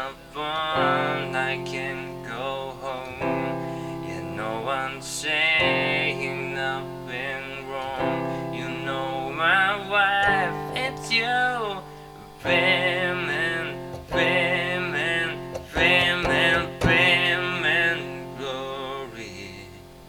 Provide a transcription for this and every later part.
have fun, I can go home. You know I'm saying nothing wrong. You know my wife, it's you. Fame and fame and fame and fame and glory.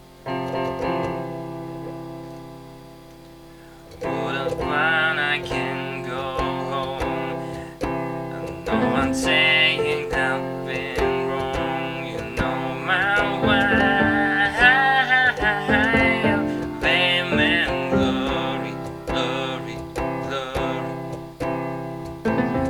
What a fun, I can go home. I know I'm saying nothing wrong. You know my wife. Fame and glory, glory, glory.